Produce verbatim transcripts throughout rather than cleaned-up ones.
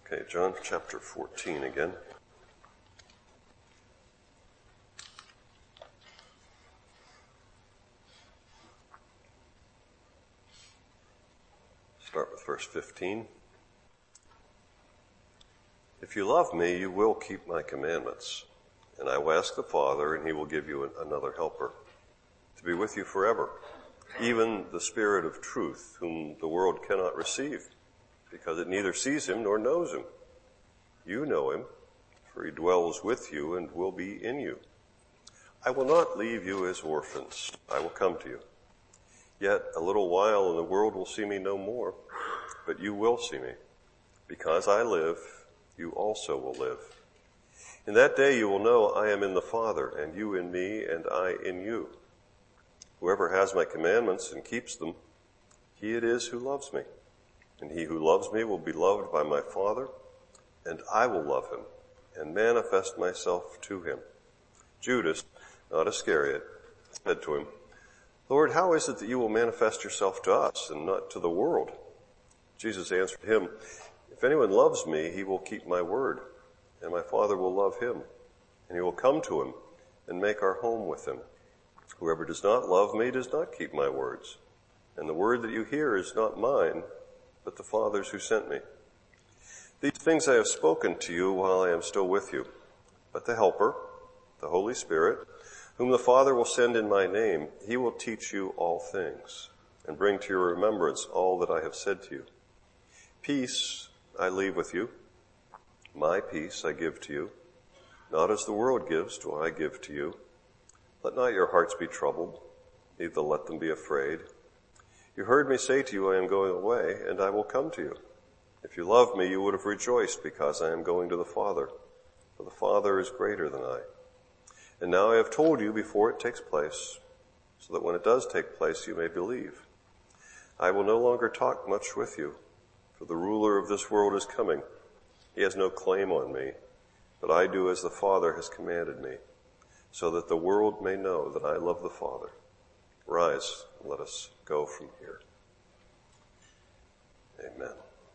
Okay, John chapter fourteen again. Start with verse fifteen. If you love me, you will keep my commandments, and I will ask the Father, and he will give you another helper to be with you forever, even the Spirit of truth, whom the world cannot receive, because it neither sees him nor knows him. You know him, for he dwells with you and will be in you. I will not leave you as orphans. I will come to you. Yet a little while and the world will see me no more, but you will see me. Because I live, you also will live. In that day you will know I am in the Father, and you in me, and I in you. Whoever has my commandments and keeps them, he it is who loves me. And he who loves me will be loved by my Father, and I will love him and manifest myself to him. Judas, not Iscariot, said to him, Lord, how is it that you will manifest yourself to us and not to the world? Jesus answered him, If anyone loves me, he will keep my word, and my Father will love him, and he will come to him and make our home with him. Whoever does not love me does not keep my words, and the word that you hear is not mine, but the Father's who sent me. These things I have spoken to you while I am still with you. But the Helper, the Holy Spirit, whom the Father will send in my name, he will teach you all things and bring to your remembrance all that I have said to you. Peace I leave with you. My peace I give to you. Not as the world gives do I give to you. Let not your hearts be troubled, neither let them be afraid. You heard me say to you, I am going away, and I will come to you. If you loved me, you would have rejoiced because I am going to the Father, for the Father is greater than I. And now I have told you before it takes place, so that when it does take place, you may believe. I will no longer talk much with you, for the ruler of this world is coming. He has no claim on me, but I do as the Father has commanded me, so that the world may know that I love the Father. Rise, and let us go from here. Amen.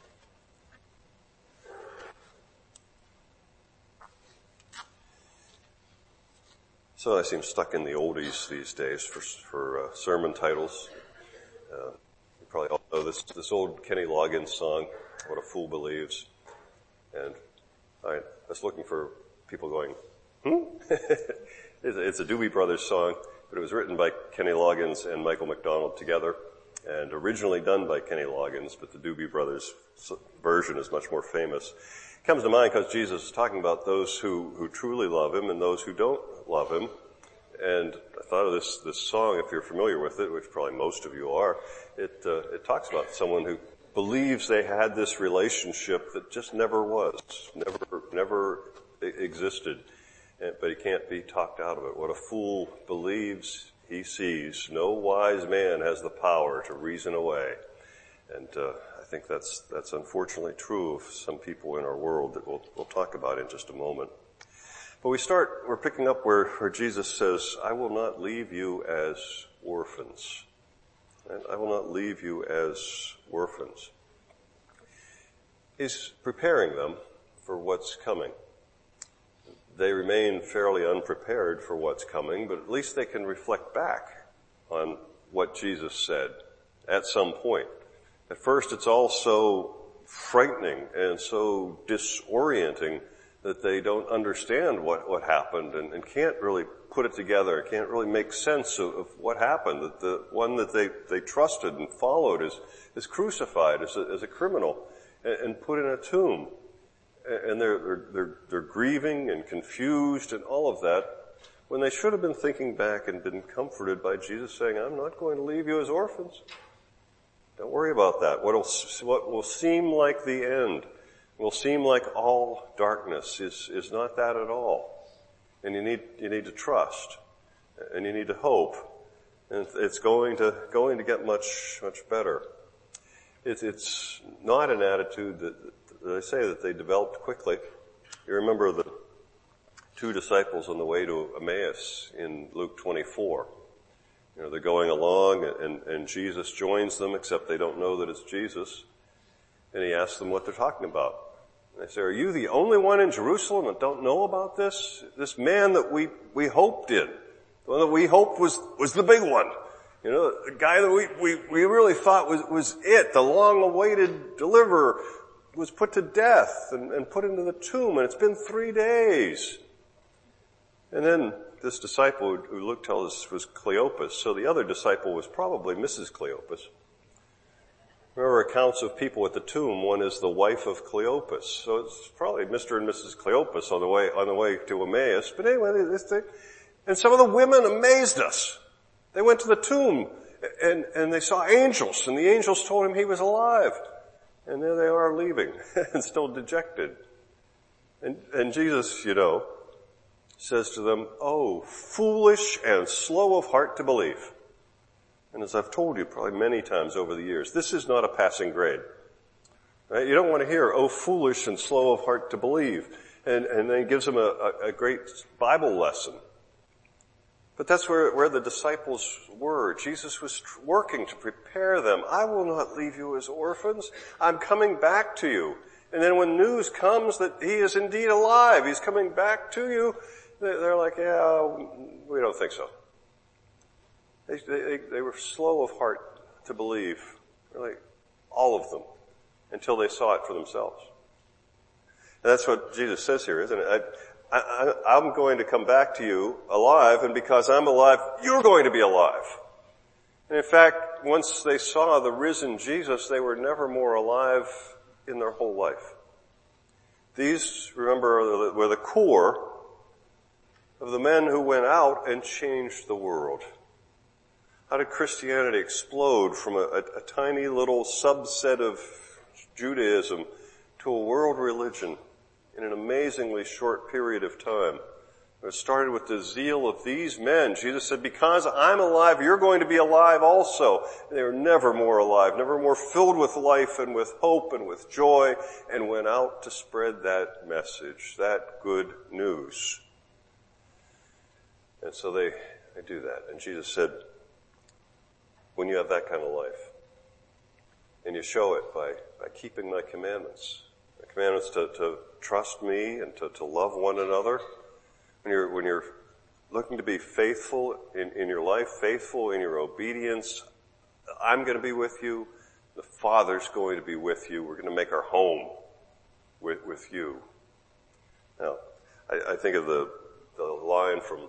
So I seem stuck in the oldies these days for, for uh, sermon titles. Uh, you probably all know this, this old Kenny Loggins song, What a Fool Believes. And I was looking for people going, hmm? It's a Doobie Brothers song, but it was written by Kenny Loggins and Michael McDonald together, and originally done by Kenny Loggins, but the Doobie Brothers version is much more famous. It comes to mind because Jesus is talking about those who, who truly love him and those who don't love him. And I thought of this, this song, if you're familiar with it, which probably most of you are, it, uh, it talks about someone who believes they had this relationship that just never was, never, never existed, but he can't be talked out of it. What a fool believes he sees. No wise man has the power to reason away. And, uh, I think that's, that's unfortunately true of some people in our world that we'll, we'll talk about in just a moment. But we start, we're picking up where, where Jesus says, I will not leave you as orphans. And I will not leave you as orphans. He's preparing them for what's coming. They remain fairly unprepared for what's coming, but at least they can reflect back on what Jesus said at some point. At first, it's all so frightening and so disorienting that they don't understand what, what happened and, and can't really put it together, can't really make sense of, of what happened, that the one that they, they trusted and followed is, is crucified as a, as a criminal and, and put in a tomb. And they're, they're, they're, they're grieving and confused and all of that when they should have been thinking back and been comforted by Jesus saying, I'm not going to leave you as orphans. Don't worry about that. What'll, what will seem like the end, will seem like all darkness is, is not that at all. And you need, you need to trust and you need to hope. And it's going to, going to get much, much better. It's, it's not an attitude that, that I say that they developed quickly. You remember the two disciples on the way to Emmaus in Luke twenty-four. You know, they're going along and, and Jesus joins them, except they don't know that it's Jesus. And he asks them what they're talking about. They say, are you the only one in Jerusalem that don't know about this? This man that we, we hoped in, the one that we hoped was, was the big one. You know, the guy that we, we, we really thought was, was it, the long-awaited deliverer, was put to death and, and put into the tomb, and it's been three days. And then this disciple who Luke tells us was Cleopas, so the other disciple was probably Missus Cleopas. Remember accounts of people at the tomb, one is the wife of Cleopas, so it's probably Mister and Missus Cleopas on the way, on the way to Emmaus. But anyway, this thing, and some of the women amazed us. They went to the tomb and, and they saw angels, and the angels told him he was alive. And there they are leaving and still dejected. And, and Jesus, you know, says to them, oh, foolish and slow of heart to believe. And as I've told you probably many times over the years, this is not a passing grade. Right? You don't want to hear, oh, foolish and slow of heart to believe. And, and then he gives them a, a, a great Bible lesson. But that's where, where the disciples were. Jesus was tr- working to prepare them. I will not leave you as orphans. I'm coming back to you. And then when news comes that he is indeed alive, he's coming back to you, they're like, yeah, we don't think so. They, they, they were slow of heart to believe. Really, all of them. Until they saw it for themselves. And that's what Jesus says here, isn't it? I, I, I'm going to come back to you alive, and because I'm alive, you're going to be alive. And in fact, once they saw the risen Jesus, they were never more alive in their whole life. These, remember, were the core of the men who went out and changed the world. How did Christianity explode from a, a, a tiny little subset of Judaism to a world religion in an amazingly short period of time? It started with the zeal of these men. Jesus said, because I'm alive, you're going to be alive also. And they were never more alive, never more filled with life and with hope and with joy, and went out to spread that message, that good news. And so they, they do that. And Jesus said, when you have that kind of life, and you show it by, by keeping my commandments, my commandments to, to trust me and to, to love one another, when you're, when you're looking to be faithful in, in your life, faithful in your obedience, I'm going to be with you, the Father's going to be with you, we're going to make our home with, with you. Now, I, I think of the, the line from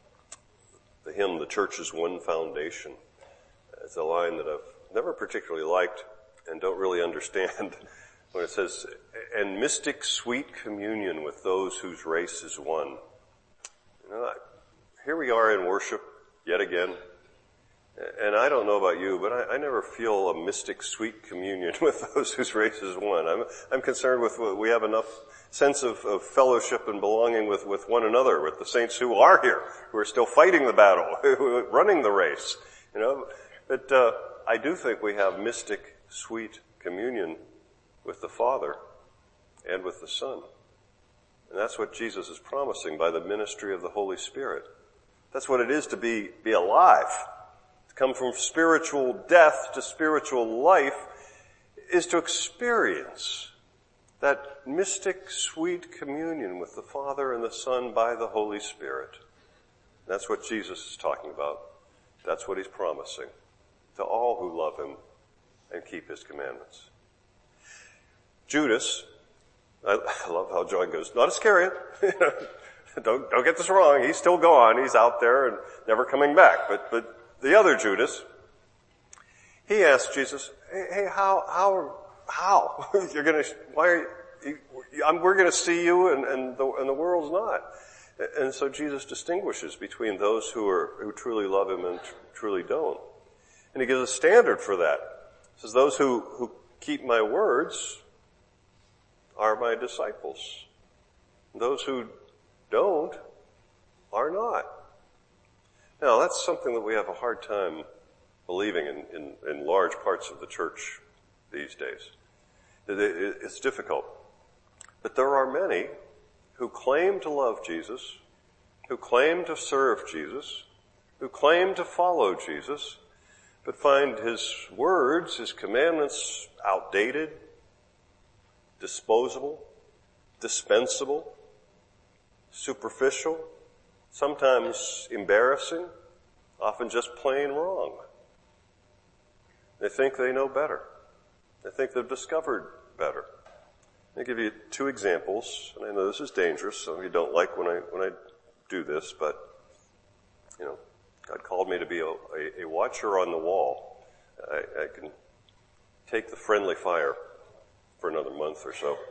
the hymn, The Church is One Foundation. It's a line that I've never particularly liked and don't really understand when it says, and mystic sweet communion with those whose race is one. You know, here we are in worship yet again. And I don't know about you, but I, I never feel a mystic sweet communion with those whose race is one. I'm, I'm concerned with, we have enough sense of, of fellowship and belonging with, with one another, with the saints who are here, who are still fighting the battle, running the race, you know. But, uh, I do think we have mystic sweet communion with the Father and with the Son. And that's what Jesus is promising by the ministry of the Holy Spirit. That's what it is to be, be alive. To come from spiritual death to spiritual life is to experience that mystic sweet communion with the Father and the Son by the Holy Spirit. That's what Jesus is talking about. That's what he's promising to all who love him and keep his commandments. Judas, I, I love how John goes, not Iscariot. don't, don't get this wrong. He's still gone. He's out there and never coming back. But, but the other Judas, he asked Jesus, hey, hey how, how, how? You're gonna, why are you, I'm, we're gonna see you and, and the, and the world's not. And so Jesus distinguishes between those who are, who truly love him and tr- truly don't. And he gives a standard for that. He says, those who, who keep my words are my disciples. Those who don't are not. Now, that's something that we have a hard time believing in, in, in large parts of the church these days. It, it, it's difficult. But there are many who claim to love Jesus, who claim to serve Jesus, who claim to follow Jesus, but find his words, his commandments outdated, disposable, dispensable, superficial, sometimes embarrassing, often just plain wrong. They think they know better. They think they've discovered better. I'll give you two examples, and I know this is dangerous. Some of you don't like when I when I do this, but you know, God called me to be a, a, a watcher on the wall. I, I can take the friendly fire for another month or so.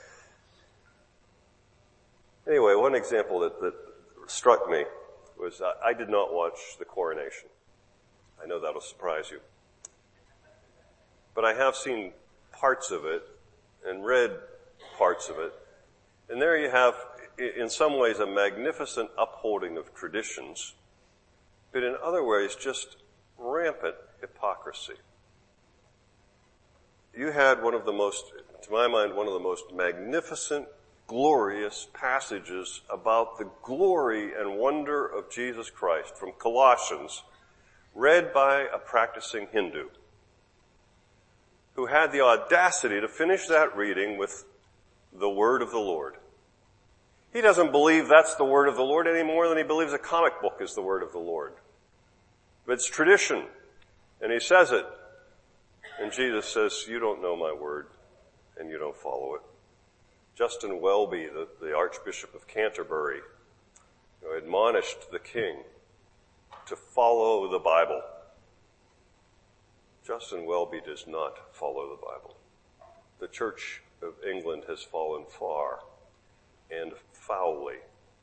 Anyway, one example that, that struck me was I, I did not watch the coronation. I know that'll surprise you. But I have seen parts of it and read parts of it. And there you have, in some ways, a magnificent upholding of traditions, but in other ways, just rampant hypocrisy. You had one of the most, to my mind, one of the most magnificent, glorious passages about the glory and wonder of Jesus Christ from Colossians, read by a practicing Hindu, who had the audacity to finish that reading with the word of the Lord. He doesn't believe that's the word of the Lord any more than he believes a comic book is the word of the Lord. But it's tradition, and he says it. And Jesus says, you don't know my word, and you don't follow it. Justin Welby, the, the Archbishop of Canterbury, you know, admonished the king to follow the Bible. Justin Welby does not follow the Bible. The Church of England has fallen far and foully.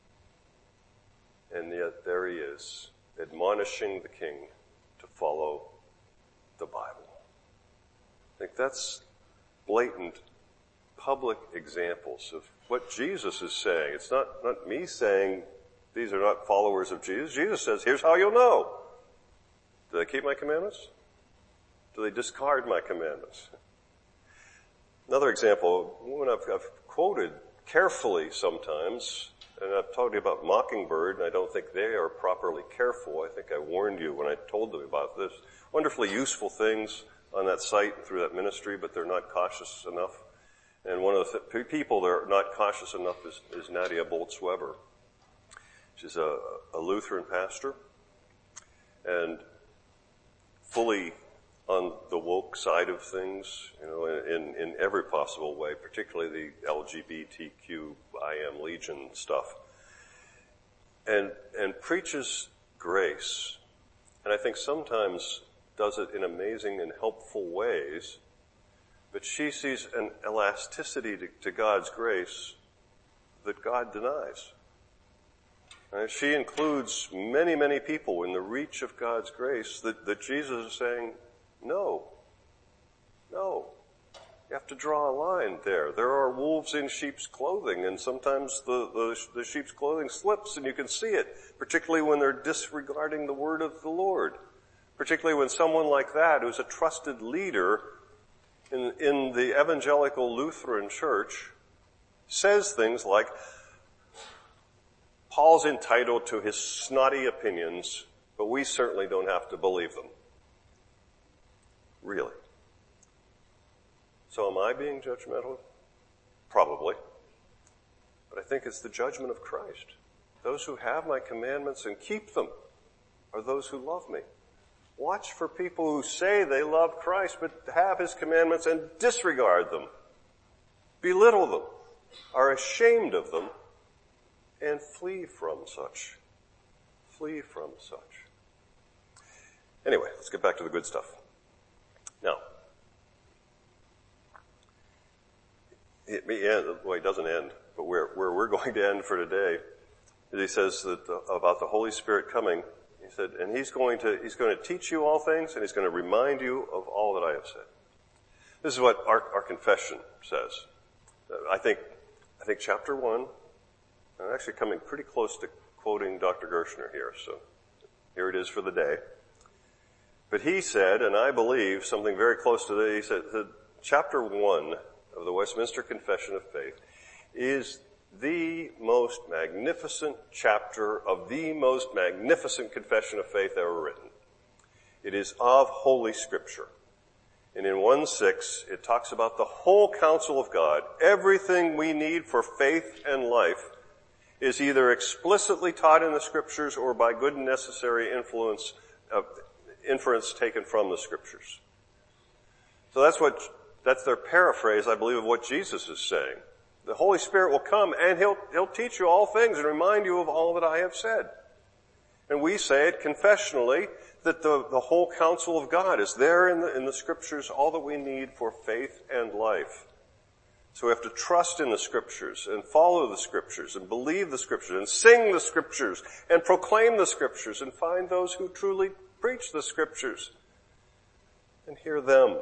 And yet there he is, admonishing the king to follow the Bible. I think that's blatant public examples of what Jesus is saying. It's not, not me saying these are not followers of Jesus. Jesus says, here's how you'll know. Do they keep my commandments? Do they discard my commandments? Another example, when I've, I've quoted carefully sometimes, and I've told you about Mockingbird, and I don't think they are properly careful. I think I warned you when I told them about this. Wonderfully useful things on that site and through that ministry, but they're not cautious enough. And one of the th- people that are not cautious enough is, is Nadia Bolz-Weber. She's a, a Lutheran pastor and fully on the woke side of things, you know, in, in every possible way, particularly the L G B T Q I M Legion stuff. And, and preaches grace. And I think sometimes does it in amazing and helpful ways. But she sees an elasticity to, to God's grace that God denies. Right? She includes many, many people in the reach of God's grace that, that Jesus is saying, no, no. You have to draw a line there. There are wolves in sheep's clothing, and sometimes the, the, the sheep's clothing slips and you can see it, particularly when they're disregarding the word of the Lord. Particularly when someone like that, who's a trusted leader in, in the evangelical Lutheran church, says things like, Paul's entitled to his snotty opinions, but we certainly don't have to believe them. Really? So am I being judgmental? Probably. But I think it's the judgment of Christ. Those who have my commandments and keep them are those who love me. Watch for people who say they love Christ but have his commandments and disregard them, belittle them, are ashamed of them, and flee from such. Flee from such. Anyway, let's get back to the good stuff. Now, it, it, well, it doesn't end, but where, where we're going to end for today is he says that uh, about the Holy Spirit coming. He said, and he's going to, he's going to teach you all things, and he's going to remind you of all that I have said. This is what our, our confession says. I think, I think chapter one, I'm actually coming pretty close to quoting Doctor Gershner here, so here it is for the day. But he said, and I believe something very close to that, he said, that chapter one of the Westminster Confession of Faith is the most magnificent chapter of the most magnificent confession of faith ever written. It is of Holy Scripture. And in one six, it talks about the whole counsel of God. Everything we need for faith and life is either explicitly taught in the Scriptures or by good and necessary influence, uh, inference taken from the Scriptures. So that's what, that's their paraphrase, I believe, of what Jesus is saying. The Holy Spirit will come and He'll, He'll teach you all things and remind you of all that I have said. And we say it confessionally that the, the whole counsel of God is there in the, in the Scriptures, all that we need for faith and life. So we have to trust in the Scriptures and follow the Scriptures and believe the Scriptures and sing the Scriptures and proclaim the Scriptures and find those who truly preach the Scriptures and hear them.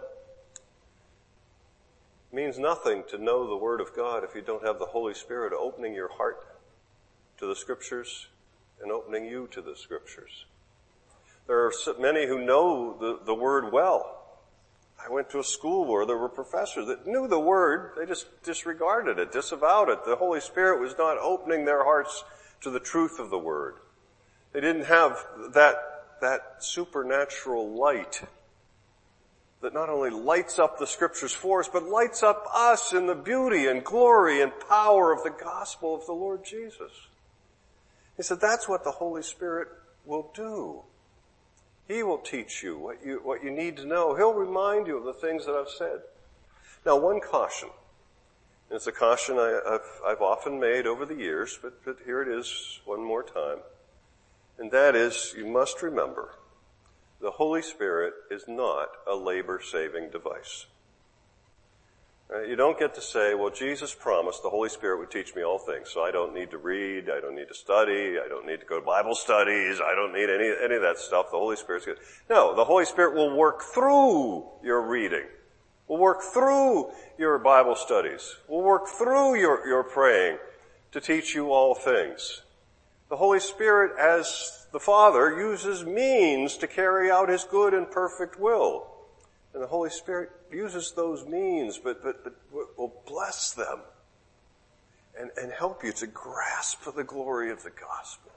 It means nothing to know the Word of God if you don't have the Holy Spirit opening your heart to the Scriptures and opening you to the Scriptures. There are so many who know the, the Word well. I went to a school where there were professors that knew the Word, they just disregarded it, disavowed it. The Holy Spirit was not opening their hearts to the truth of the Word. They didn't have that, that supernatural light that not only lights up the Scriptures for us, but lights up us in the beauty and glory and power of the gospel of the Lord Jesus. He said that's what the Holy Spirit will do. He will teach you what you, what you need to know. He'll remind you of the things that I've said. Now, one caution. And it's a caution I, I've, I've often made over the years, but, but here it is one more time. And that is, you must remember, the Holy Spirit is not a labor-saving device. Right? You don't get to say, well, Jesus promised the Holy Spirit would teach me all things, so I don't need to read, I don't need to study, I don't need to go to Bible studies, I don't need any, any of that stuff. The Holy Spirit's good. No, the Holy Spirit will work through your reading, will work through your Bible studies, will work through your, your praying to teach you all things. The Holy Spirit, as the Father, uses means to carry out His good and perfect will. And the Holy Spirit uses those means, but, but, but will bless them and, and help you to grasp the glory of the gospel.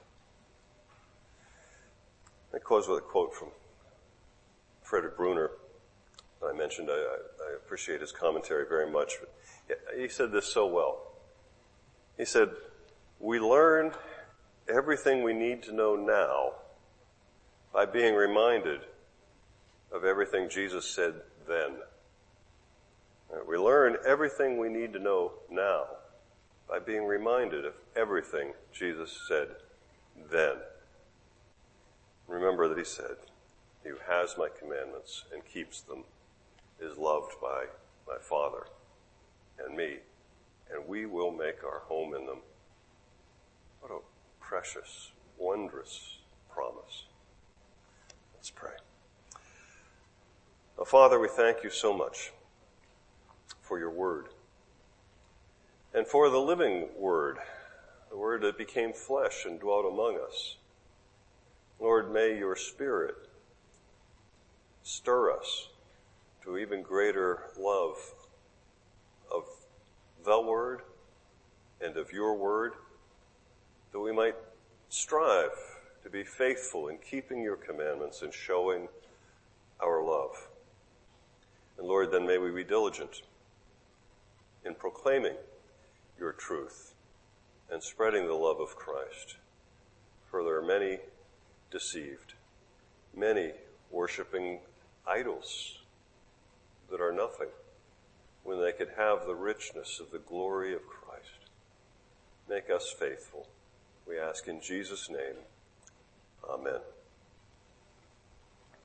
I close with a quote from Frederick Bruner. I mentioned I, I appreciate his commentary very much. But he said this so well. He said, we learn everything we need to know now by being reminded of everything Jesus said then. We learn everything we need to know now by being reminded of everything Jesus said then. Remember that He said, He who has my commandments and keeps them is loved by my Father and me, and we will make our home in them. What a precious, wondrous promise. Let's pray. Now, Father, we thank You so much for Your Word and for the living Word, the Word that became flesh and dwelt among us. Lord, may Your Spirit stir us to even greater love of the Word and of Your Word, that we might strive to be faithful in keeping Your commandments and showing our love. And Lord, then may we be diligent in proclaiming Your truth and spreading the love of Christ. For there are many deceived, many worshiping idols that are nothing when they could have the richness of the glory of Christ. Make us faithful. We ask in Jesus' name. Amen.